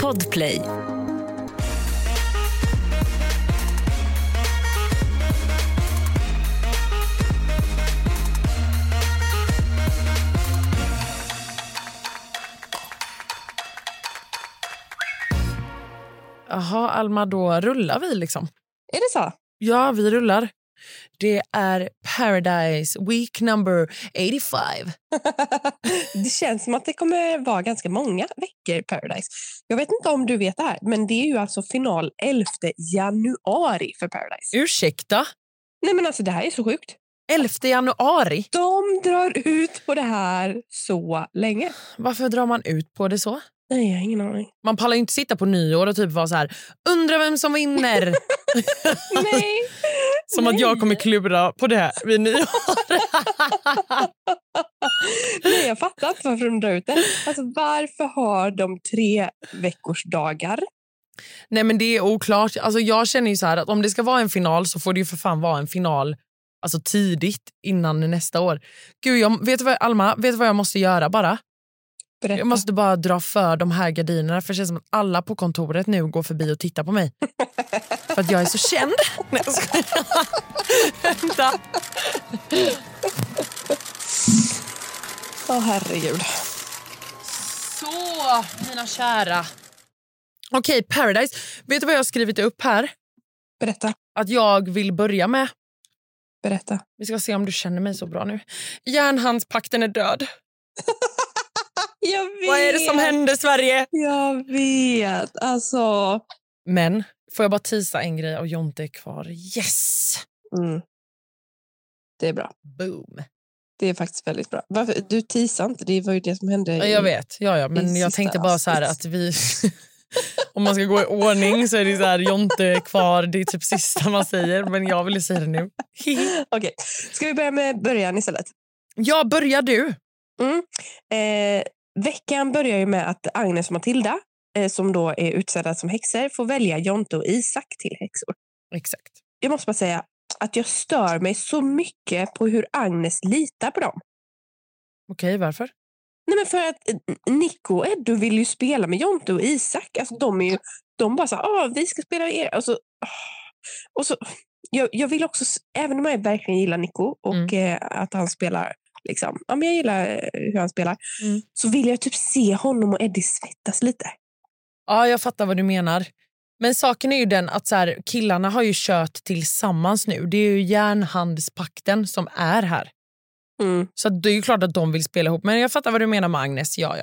Podplay. Jaha, Alma, då rullar vi liksom. Är det så? Ja, vi rullar. Det är Paradise Week number 85. Det känns som att det kommer vara ganska många veckor Paradise. Jag vet inte om du vet det här, men det är ju alltså final 11 januari för Paradise. Ursäkta? Nej men alltså det här är så sjukt. 11 januari? De drar ut på det här så länge. Varför drar man ut på det så? Nej, jag har ingen aning. Man pallar ju inte sitta på nyår och typ vara så här: undra vem som vinner. Nej. Som att jag kommer klura på det här vid nyår. Nej, jag fattar inte varför de drar ut det. Alltså varför har de 3 veckors dagar? Nej, men det är oklart. Alltså jag känner ju så här att om det ska vara en final så får det ju för fan vara en final alltså tidigt innan nästa år. Gud, vet du vad jag måste göra bara? Berätta. Jag måste bara dra för de här gardinerna, för det känns som att alla på kontoret nu går förbi och tittar på mig. För att jag är så känd. Nej, jag skojar. Vänta. Herregud. Så, mina kära. Okej, Paradise. Vet du vad jag har skrivit upp här? Berätta. Att jag vill börja med. Berätta. Vi ska se om du känner mig så bra nu. Järnhandspakten är död. Jag vet. Vad är det som händer, Sverige? Jag vet. Alltså. Men får jag bara tisa en grej och Jonte är kvar. Yes! Mm. Det är bra. Boom. Det är faktiskt väldigt bra. Varför? Du teasar inte, det var ju det som hände. Jag vet, ja, men jag tänkte bara så här att vi... Om man ska gå i ordning så är det så här, Jonte är kvar, det är typ sista man säger. Men jag vill säga det nu. Okej, ska vi börja med början istället? Ja, börjar du. Veckan börjar ju med att Agnes och Matilda, som då är utsedda som häxor, får välja Jonte och Isak till häxor. Exakt. Jag måste bara säga att jag stör mig så mycket på hur Agnes litar på dem. Okej, varför? Nej, men för att Nico och Edo vill ju spela med Jonte och Isak. Alltså de bara så här, vi ska spela med er. Och så jag vill också, även om jag verkligen gillar Nico och att han spelar liksom, men jag gillar hur han spelar, så vill jag typ se honom och Eddie svettas lite. Ja, jag fattar vad du menar. Men saken är ju den att så här, killarna har ju kört tillsammans nu. Det är ju järnhandspakten som är här. Så det är ju klart att de vill spela ihop. Men jag fattar vad du menar med Agnes, ja.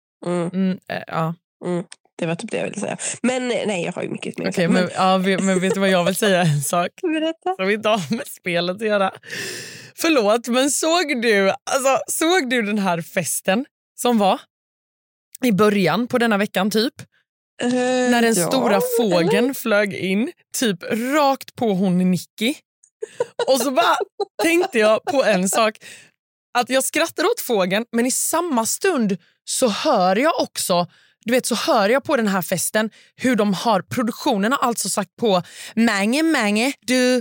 Det var typ det jag ville säga. Men nej, jag har ju mycket mer. Okej, men vet du vad jag vill säga? En sak. Berätta. Som inte har med spelet att göra. Förlåt, men såg du den här festen som var i början på denna veckan typ? När den stora fågeln flög in typ rakt på hon Nicky. Och så bara tänkte jag på en sak. Att jag skrattar åt fågeln, men i samma stund så hör jag också, du vet, så hör jag på den här festen hur de har, produktionen har alltså sagt på Mange, du,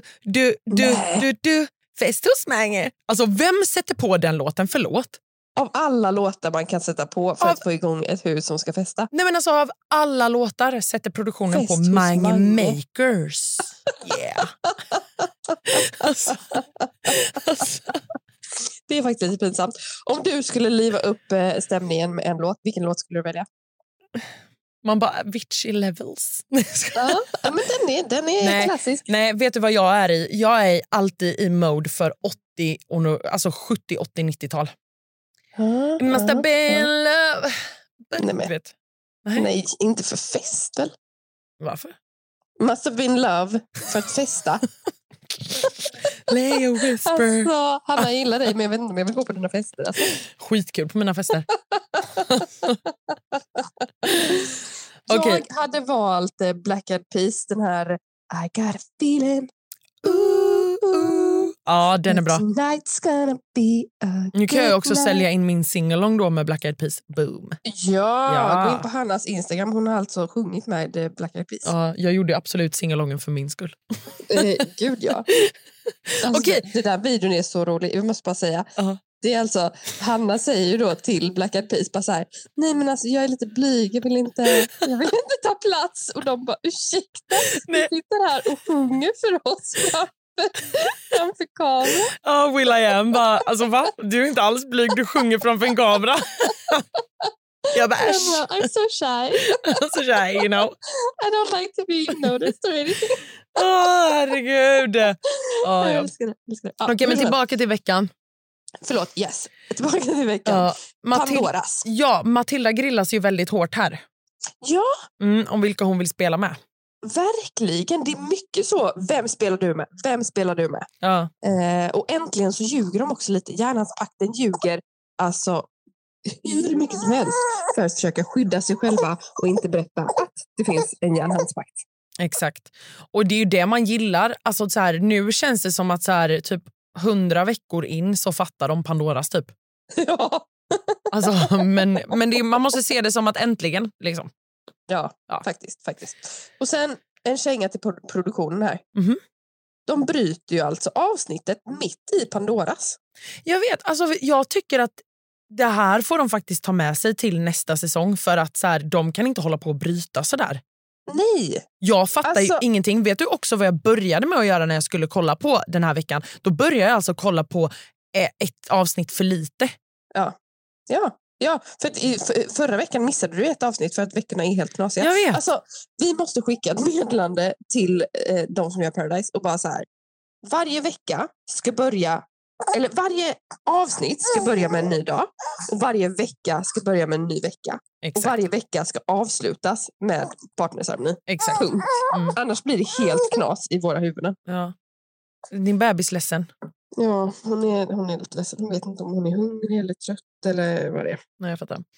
fest hos Mange. Alltså vem sätter på den låten, förlåt? Av alla låtar man kan sätta på för att få igång ett hus som ska festa. Nej, men alltså av alla låtar sätter produktionen Fest på hos Mange Mange. Makers. Yeah. alltså. Det är faktiskt lite pinsamt. Om du skulle liva upp stämningen med en låt, vilken låt skulle du välja? Man bara, Witchy Levels. Ja, men den är klassisk. Nej, vet du vad jag är i? Jag är alltid i mode för 80, alltså 70, 80, 90-tal. It must have been love. Nej, inte för fest väl? Varför? Must have been love för att festa. Lay a whisper. Alltså, Hanna gillar dig, men jag vet inte om jag vill gå på dina fester. Alltså. Skitkul på mina fester. Jag hade valt Black Eyed Peas, den här I got a feeling. Ja, den är bra. Tonight's gonna be a nu kan jag också good sälja in min singalong då med Black Eyed Peas. Boom. Ja, gå in på Hannas Instagram. Hon har alltså sjungit med Black Eyed Peas. Ja, jag gjorde absolut singalongen för min skull. Gud, ja. Alltså, Okej. Det där videon är så rolig. Jag måste bara säga. Det är alltså, Hanna säger ju då till Black Eyed Peas bara så här, nej men alltså jag är lite blyg, jag vill inte ta plats. Och de bara, ursäkta, du sitter här och sjunger för oss framför kameran. Ja, Will I Am bara, alltså va? Du är inte alls blyg, du sjunger framför en kamera. Jag bara, äsch. I'm so shy. So shy, you know. I don't like to be noticed or anything. Herregud. Jag älskar det. Okej, men tillbaka till veckan. Förlåt, yes. Tillbaka till veckan. Pandoras. Ja, Matilda grillas ju väldigt hårt här. Ja. Om vilka hon vill spela med. Verkligen, det är mycket så. Vem spelar du med? Vem spelar du med? Ja. Och äntligen så ljuger de också lite. Järnhandspakten ljuger alltså hur mycket som helst för att försöka skydda sig själva och inte berätta att det finns en järnhandspakt. Exakt. Och det är ju det man gillar. Alltså så här, nu känns det som att så här, typ 100 veckor in så fattar de Pandoras typ. Ja. Alltså, men det, man måste se det som att äntligen liksom. Ja. Faktiskt. Och sen en känga till produktionen här. Mm-hmm. De bryter ju alltså avsnittet mitt i Pandoras. Jag vet, alltså jag tycker att det här får de faktiskt ta med sig till nästa säsong för att så här, de kan inte hålla på att bryta så där. Nej. Jag fattar ju ingenting. Vet du också vad jag började med att göra när jag skulle kolla på den här veckan? Då började jag alltså kolla på ett avsnitt för lite. Ja, för att förra veckan missade du ett avsnitt för att veckorna är helt knasiga. Jag vet. Alltså, vi måste skicka ett meddelande till de som gör Paradise och bara så här. Varje vecka ska börja, eller varje avsnitt ska börja med en ny dag och varje vecka ska börja med en ny vecka. Exakt. Och varje vecka ska avslutas med partnerceremoni. Exakt. Annars blir det helt knas i våra huvuden. Ja. Din bebis ledsen. Ja, hon är lite ledsen. Hon vet inte om hon är hungrig eller trött eller vad det är. Nej, jag fattar.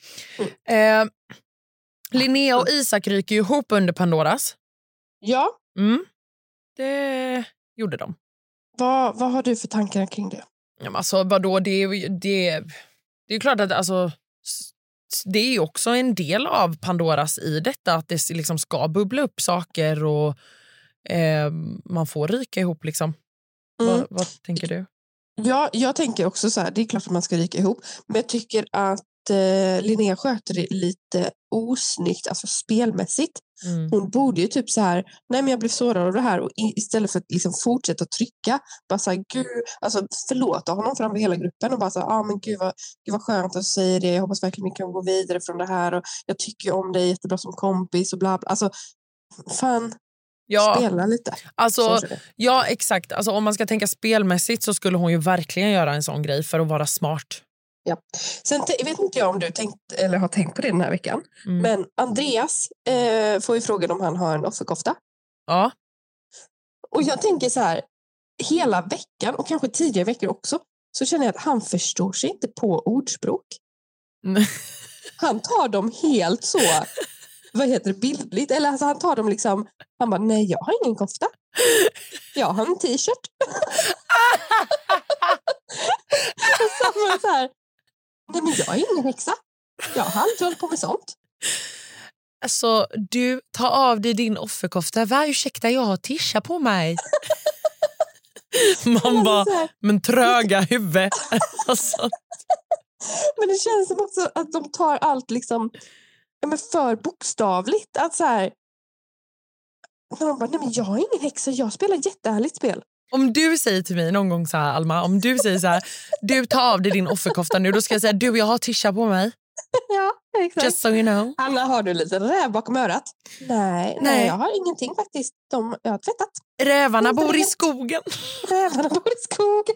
Linnea och Isak ryker ju ihop under Pandoras. Ja. Det gjorde de. Vad har du för tankar kring det? Ja, alltså, vadå? Det är klart att alltså, det är också en del av Pandoras i detta. Att det liksom ska bubbla upp saker och man får ryka ihop liksom. Vad tänker du? Ja, jag tänker också så här, det är klart att man ska ryka ihop. Men jag tycker att Linnea sköter det lite osnyggt, alltså spelmässigt. Hon borde ju typ så här, nej men jag blev sårad av det här och istället för att liksom fortsätta trycka, bara så här, gud, alltså förlåta honom framför hela gruppen och bara så här, men gud vad skönt att säga det, jag hoppas verkligen vi kan gå vidare från det här och jag tycker om dig jättebra som kompis och bla bla, alltså fan. Ja, spela lite. Alltså, ja, exakt. Alltså, om man ska tänka spelmässigt så skulle hon ju verkligen göra en sån grej för att vara smart. Ja. Sen vet inte jag om du har tänkt på det den här veckan. Men Andreas får ju frågan om han har en offerkofta. Ja. Och jag tänker så här, hela veckan och kanske tidigare veckor också, så känner jag att han förstår sig inte på ordspråk. Han tar dem helt så... bildligt, eller alltså han tar dem liksom, han bara, nej jag har ingen kofta, jag har en t-shirt. Så här, nej men jag är ingen häxa, jag har aldrig hållit på med sånt. Alltså du, tar av dig din offerkofta, ursäkta jag har tisha på mig. Man bara, men tröga huvud. Alltså. Men det känns som också att de tar allt liksom för bokstavligt, att så här, när de bara, nej men jag är ingen häxa, jag spelar jättehärligt spel. Om du säger till mig någon gång så här, Alma, om du säger så här, du tar av dig din offerkofta nu, då ska jag säga, du, jag har tisha på mig. Ja, exakt. Just so you know. Anna, har du lite räv bakom örat? Nej, jag har ingenting faktiskt. Jag har tvättat. Rävarna bor i skogen. Rävarna bor i skogen.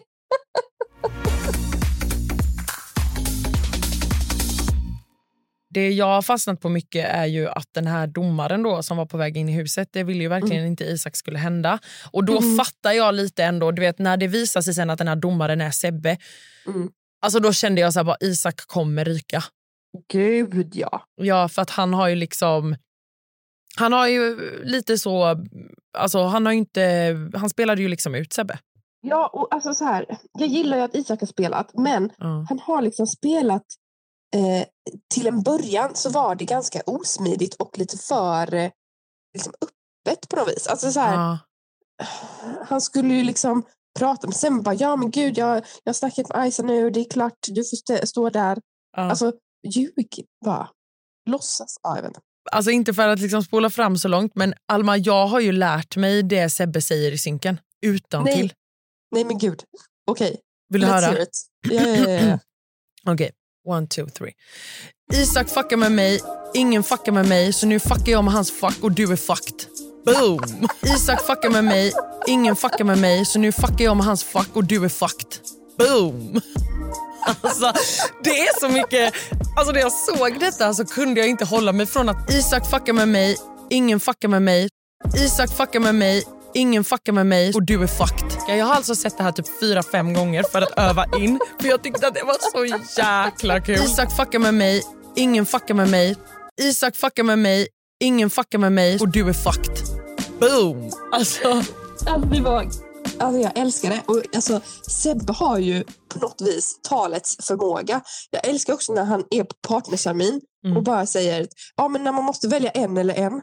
Det jag har fastnat på mycket är ju att den här domaren då som var på väg in i huset, det ville ju verkligen inte Isak skulle hända. Och då fattar jag lite ändå, du vet när det visar sig sen att den här domaren är Sebbe. Alltså då kände jag så här, bara Isak kommer ryka. Gud ja. Ja, för att han har ju liksom, han har ju lite så, alltså han spelade ju liksom ut Sebbe. Ja, och alltså så här, jag gillar ju att Isak har spelat, men han har liksom spelat till en början så var det ganska osmidigt och lite för liksom öppet på något vis. Alltså så här, han skulle ju liksom prata med sen bara, ja men gud, jag har snackat med Isa nu, det är klart, du får stå där. Alltså, ljug bara. Låtsas, jag vet inte. Alltså inte för att liksom spola fram så långt, men Alma, jag har ju lärt mig det Sebbe säger i synken utan till. Nej men gud. Okej. Vill du höra? Ja. Okej, 1, 2, 3. Isak fuckar med mig, ingen fuckar med mig, så nu fuckar jag med hans fuck och du är fucked. Boom! Isak fuckar med mig, ingen fuckar med mig, så nu fuckar jag med hans fuck och du är fucked. Boom! Alltså, det är så mycket. Alltså när jag såg detta så kunde jag inte hålla mig från att Isak fuckar med mig, ingen fuckar med mig. Isak fuckar med mig, ingen fuckar med mig och du är fucked. Jag har alltså sett det här typ 4-5 gånger för att öva in, för jag tyckte att det var så jäkla kul. Isak fuckar med mig, ingen fuckar med mig. Isak fuckar med mig, ingen fuckar med mig och du är fucked. Boom! Alltså jag älskar det. Och alltså, Sebbe har ju på något vis talets förmåga. Jag älskar också när han är på partnercermin och bara säger, ja men när man måste välja en eller en.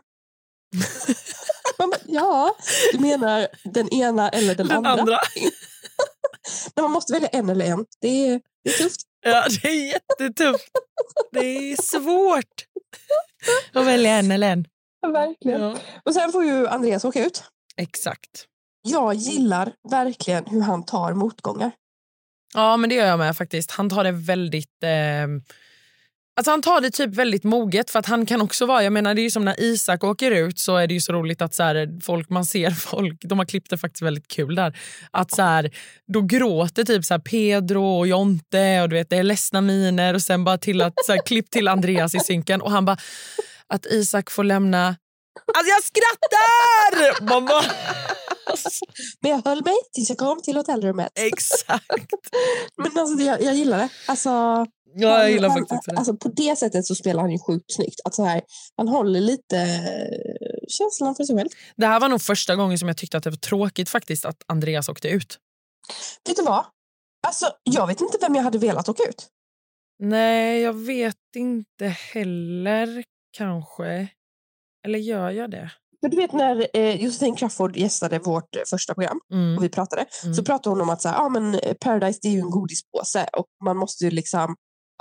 Ja, du menar den ena eller den andra. När man måste välja en eller en. Det är tufft. Ja, det är jättetufft. Det är svårt att välja en eller en. Ja, verkligen. Ja. Och sen får ju Andreas åka ut. Exakt. Jag gillar verkligen hur han tar motgångar. Ja, men det gör jag med faktiskt. Han tar det väldigt... Alltså han tar det typ väldigt moget, för att han kan också vara... Jag menar, det är ju som när Isak åker ut, så är det ju så roligt att så här, man ser folk... De har klippt det faktiskt väldigt kul där. Att så här, då gråter typ så här Pedro och Jonte och du vet, det är ledsna miner, och sen bara till att så här, klipp till Andreas i synken och han bara... Att Isak får lämna... Alltså jag skrattar! Mamma... Men jag höll mig tills jag kom till hotellrummet. Exakt. Men alltså jag gillar det. Alltså, jag gillar faktiskt det. Alltså på det sättet så spelar han ju sjukt snyggt. Att så här, han håller lite känslan för sig själv. Det här var nog första gången som jag tyckte att det var tråkigt faktiskt att Andreas åkte ut. Vet du vad? Alltså, jag vet inte vem jag hade velat åka ut. Nej, jag vet inte heller kanske. Eller gör jag det? För du vet när Josefin Crafoord gästade vårt första program och vi pratade, så pratade hon om att så här, men Paradise, det är ju en godispåse och man måste ju liksom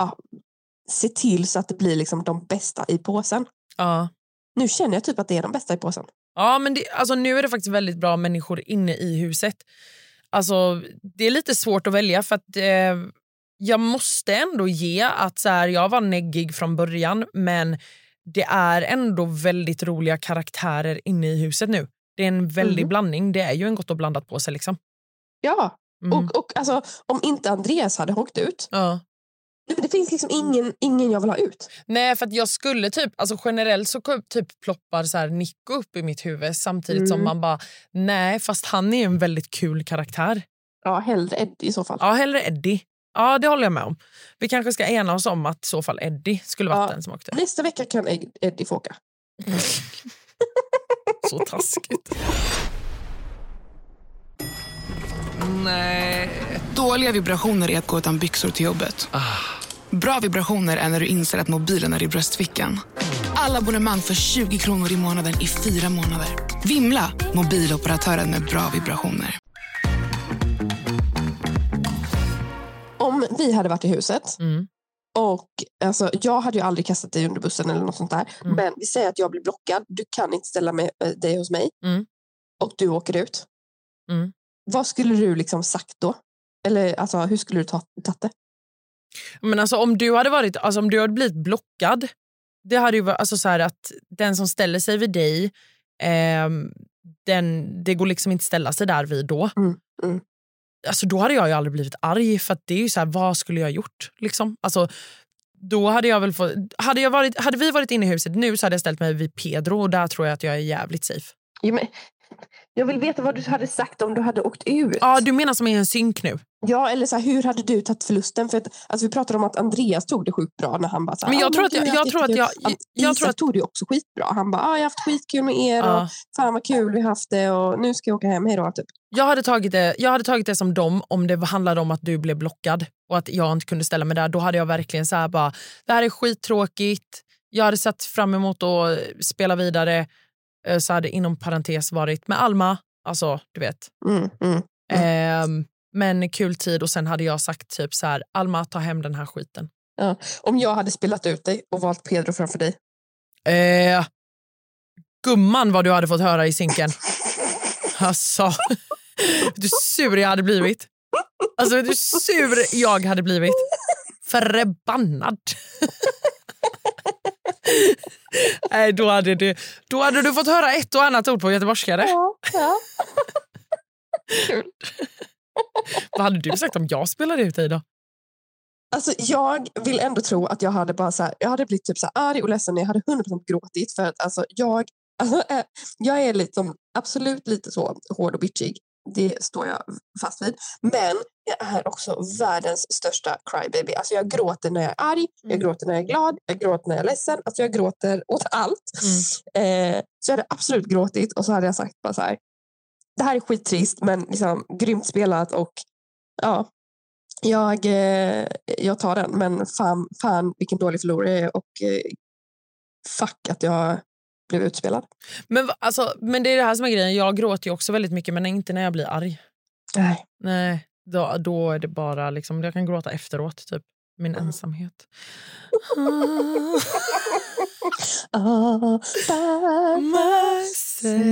se till så att det blir liksom de bästa i påsen. Ja. Nu känner jag typ att det är de bästa i påsen. Ja, men alltså, nu är det faktiskt väldigt bra människor inne i huset. Alltså, det är lite svårt att välja för att jag måste ändå ge att så här, jag var neggig från början, men det är ändå väldigt roliga karaktärer inne i huset nu. Det är en väldig blandning. Det är ju en gott och blandat på sig liksom. Ja, och alltså, om inte Andreas hade åkt ut. Ja. Det finns liksom ingen jag vill ha ut. Nej, för att jag skulle typ, alltså generellt så typ ploppar så här Nico upp i mitt huvud samtidigt som man bara, nej, fast han är en väldigt kul karaktär. Ja, hellre Eddie i så fall. Ja, hellre Eddie. Ja, det håller jag med om. Vi kanske ska ena oss om att i så fall Eddie skulle vara den som åkte. Nästa vecka kan Eddie få åka. Så taskigt. Nej. Dåliga vibrationer är att gå utan byxor till jobbet. Bra vibrationer är när du inser att mobilen är i bröstfickan. Alla abonnemang för 20 kronor i månaden i 4 månader. Vimla, mobiloperatören med bra vibrationer. Om vi hade varit i huset och alltså, jag hade ju aldrig kastat dig under bussen eller något sånt där. Men vi säger att jag blir blockad. Du kan inte ställa dig hos mig. Och du åker ut. Vad skulle du liksom sagt då? Eller alltså, hur skulle du tagit det? Men alltså om du hade blivit blockad, det hade ju varit alltså så här att den som ställer sig vid dig, det går liksom inte ställa sig där vid då. Alltså då hade jag ju aldrig blivit arg, för att det är ju så här, vad skulle jag gjort liksom? Alltså då hade jag väl hade vi varit inne i huset nu, så hade jag ställt mig vid Pedro, och där tror jag att jag är jävligt safe. Ja, men jag vill veta vad du hade sagt om du hade åkt ut. Ja, du menar som i en synk nu. Ja, eller så här, hur hade du tagit förlusten? För att, alltså, vi pratade om att Andreas tog det sjukt bra när han bara så här, men jag tror att tog det också skitbra. Han bara, jag har haft skitkul med er och fan vad kul vi har haft det och nu ska jag åka hem, hej då typ. Jag hade tagit det som dem om det handlade om att du blev blockad och att jag inte kunde ställa mig där. Då hade jag verkligen så här bara, det här är skittråkigt. Jag hade sett fram emot att spela vidare. Så hade inom parentes varit med Alma. Alltså, du vet. Men kul tid, och sen hade jag sagt typ så här: Alma, ta hem den här skiten. Ja. Om jag hade spelat ut dig och valt Pedro framför dig. Gumman vad du hade fått höra i sinken. Alltså, du sur jag hade blivit. Alltså, du sur jag hade blivit. Förbannad. Nej, då hade du fått höra ett och annat ord på göteborgska. Ja. Kul. Vad hade du sagt om jag spelade ut dig då? Alltså jag vill ändå tro att jag hade bara så här, jag hade blivit typ så här arg och ledsen. Jag hade 100% gråtit för att alltså jag är liksom absolut lite så hård och bitchig. Det står jag fast vid. Men jag är också världens största crybaby. Alltså jag gråter när jag är arg, jag gråter när jag är glad, jag gråter när jag är ledsen. Alltså jag gråter åt allt. Så jag hade absolut gråtit och så hade jag sagt bara så här: det här är skittrist men liksom grymt spelat och ja, jag tar den, men fan vilken dålig förlorare jag är och fuck att jag blev utspelad. Men det är det här som är grejen. Jag gråter ju också väldigt mycket, men inte när jag blir arg. Nej, då är det bara liksom, jag kan gråta efteråt typ. Min ensamhet. By myself.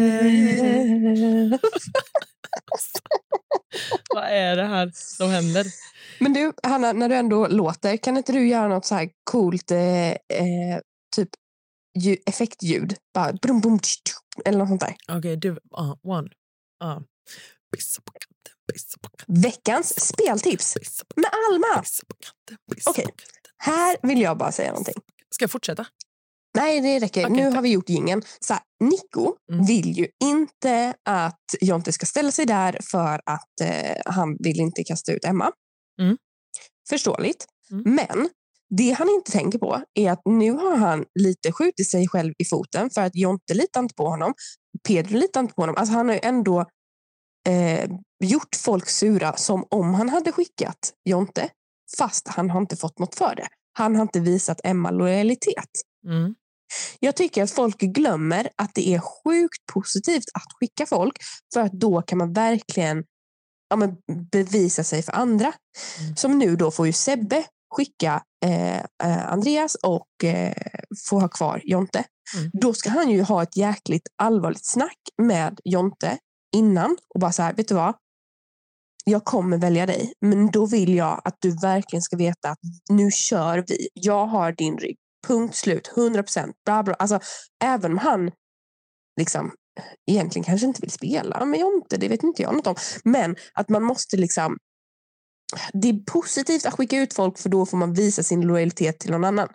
Vad är det här som händer? Men du, Hanna, när du ändå låter, kan inte du göra något så här coolt typ effektljud? Bara brum, bum, eller något sånt där. Okej, du, one. Veckans speltips med Alma. Okej, här vill jag bara säga någonting. Ska jag fortsätta? Nej, det räcker. Okay, nu har vi gjort ingen. Så här, Nico vill ju inte att Jonte ska ställa sig där för att han vill inte kasta ut Emma. Förståeligt. Men det han inte tänker på är att nu har han lite skjutit sig själv i foten för att Jonte litar inte på honom. Pedro litar inte på honom. Alltså han har ju ändå gjort folk sura som om han hade skickat Jonte, fast han har inte fått något för det. Han har inte visat Emma lojalitet. Jag tycker att folk glömmer att det är sjukt positivt att skicka folk, för att då kan man verkligen bevisa sig för andra. Som nu då får ju Sebbe skicka Andreas och få ha kvar Jonte. Då ska han ju ha ett jäkligt allvarligt snack med Jonte innan och bara så här: vet du vad? Jag kommer välja dig, men då vill jag att du verkligen ska veta att nu kör vi. Jag har din rygg. Punkt slut. 100%. Bra, bra. Alltså, även om han liksom egentligen kanske inte vill spela med Jonte, det vet inte jag något om. Men att man måste liksom, det är positivt att skicka ut folk, för då får man visa sin lojalitet till någon annan.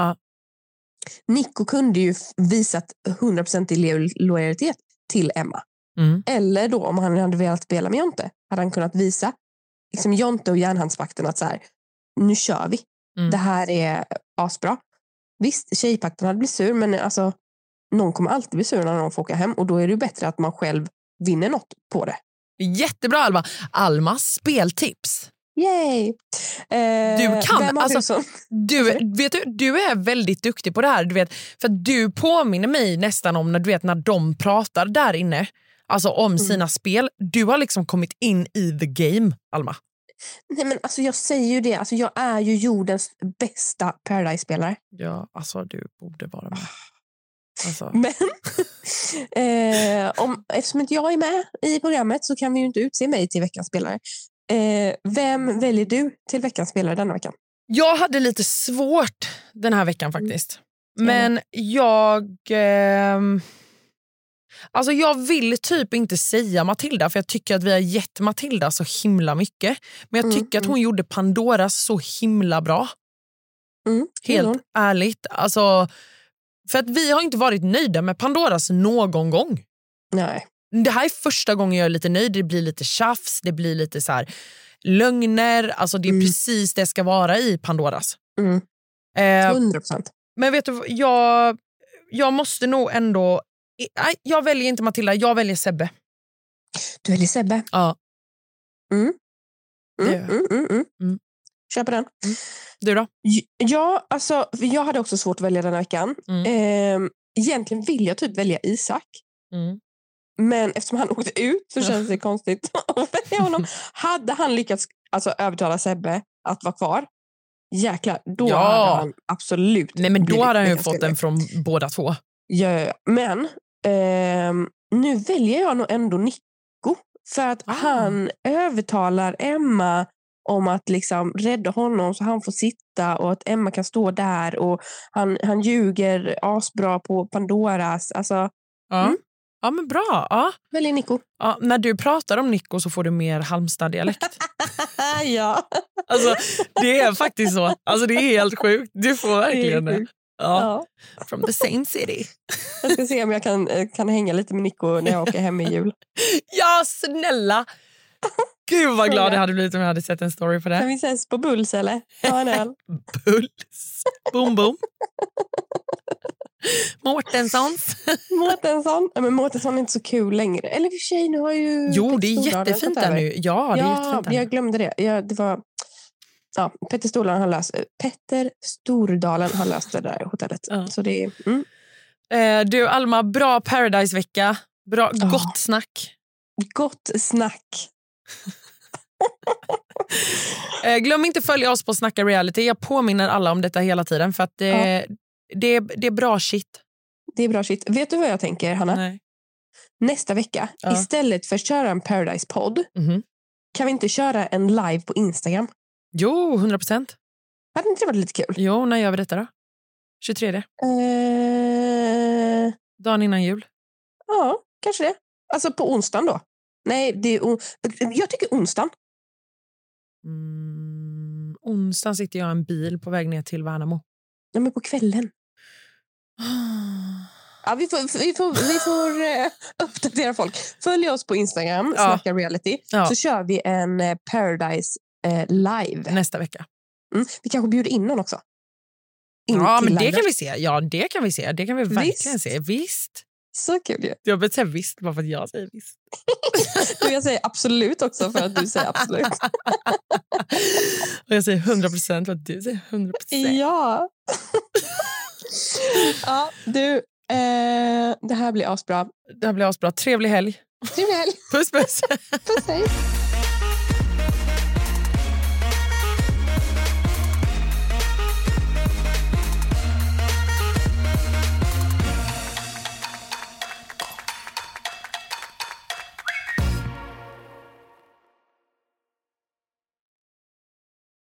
Nico kunde ju visat 100% i lojalitet till Emma. Eller då om han hade velat spela med Jonte, hade han kunnat visa liksom Jonte och järnhandsvakten att så här: nu kör vi. Det här är asbra. Visst, tjejpakten hade blivit sur, men alltså någon kommer alltid bli sur när någon får åka hem, och då är det bete att man själv vinner något på det. Jättebra, Alma. Almas speltips. Yay! Du kan, alltså, du är väldigt duktig på det här, du vet, för att du påminner mig nästan om när de pratar där inne, alltså om sina spel. Du har liksom kommit in i the game, Alma. Nej, men alltså jag säger ju det, alltså jag är ju jordens bästa Paradise-spelare. Ja, alltså du borde vara med. Alltså. Men eftersom inte jag är med i programmet så kan vi ju inte utse mig till veckans spelare. Vem väljer du till veckans spelare denna veckan? Jag hade lite svårt den här veckan faktiskt. Men jag vill typ inte säga Matilda, för jag tycker att vi har gett Matilda så himla mycket. Men jag tycker att hon gjorde Pandoras så himla bra. Helt ärligt. Alltså, för att vi har inte varit nöjda med Pandoras någon gång. Nej. Det här är första gången jag är lite nöjd. Det blir lite tjafs, det blir lite så här lögner. Alltså det är precis det ska vara i Pandoras. 100%. Men vet du, jag måste nog ändå... Nej, jag väljer inte Matilda, jag väljer Sebbe. Du väljer Sebbe? Ja. Kör på den. Du då? Ja, alltså jag hade också svårt att välja den här veckan. Egentligen vill jag typ välja Isak. Men eftersom han åkte ut så känns det konstigt att välja honom. Hade han lyckats övertala Sebbe att vara kvar, jäklar, då hade han absolut... Nej, men då hade han ju fått den från båda två. Ja. Men nu väljer jag nog ändå Nico. För att han övertalar Emma om att liksom rädda honom så han får sitta och att Emma kan stå där, och han ljuger asbra på Pandoras. Alltså, Ja, men bra. Ja. Välj Nico. Ja, när du pratar om Nico så får du mer Halmstad-dialekt. Ja. Alltså, det är faktiskt så. Alltså, det är helt sjukt. Du får verkligen det. Ja. From the same city. Jag ska se om jag kan hänga lite med Nico när jag åker hem i jul. Ja, snälla! Gud vad glad jag hade blivit om jag hade sett en story på det. Kan vi ses på Bulls eller? Ta en öl. Bulls. Boom, boom. Mårtenssons. Mårtensson. Men Mårtensson är inte så kul längre. Eller i och för sig, nu har ju... Jo, det är jättefint där nu. Ja, det är jättefint där. Jag glömde det. Det var... Ja, Petter Stordalen har löst det där hotellet. Ja. Så det är... Du, Alma, bra Paradise-vecka. Bra, gott snack. Gott snack. Glöm inte följa oss på Snacka Reality. Jag påminner alla om detta hela tiden för att det är bra shit. Det är bra shit. Vet du vad jag tänker, Hanna? Nej. Nästa vecka, istället för att köra en Paradise-podd, kan vi inte köra en live på Instagram? Jo, 100%. Hade inte det varit lite kul? Jo, när gör vi detta då? 23? Dagen innan jul? Ja, kanske det. Alltså på onsdagen då? Nej, jag tycker onsdagen. Onsdagen sitter jag i en bil på väg ner till Värnamo. Ja, men på kvällen. Ja, vi får uppdatera folk. Följ oss på Instagram, Snacka Reality. Så kör vi en Paradise live. Nästa vecka. Vi kanske bjuder in någon också. Ja, men det kan vi se. Ja, det kan vi se. Det kan vi verkligen se. Visst. Så kul ju. Jag vill säga visst bara för att jag säger visst. Jag säger absolut också för att du säger absolut. Och jag säger 100% för att du säger 100%. Ja. Ja, du, det här blir asbra. Det här blir asbra. Trevlig helg. Trevlig helg. Puss, puss. Puss, hej.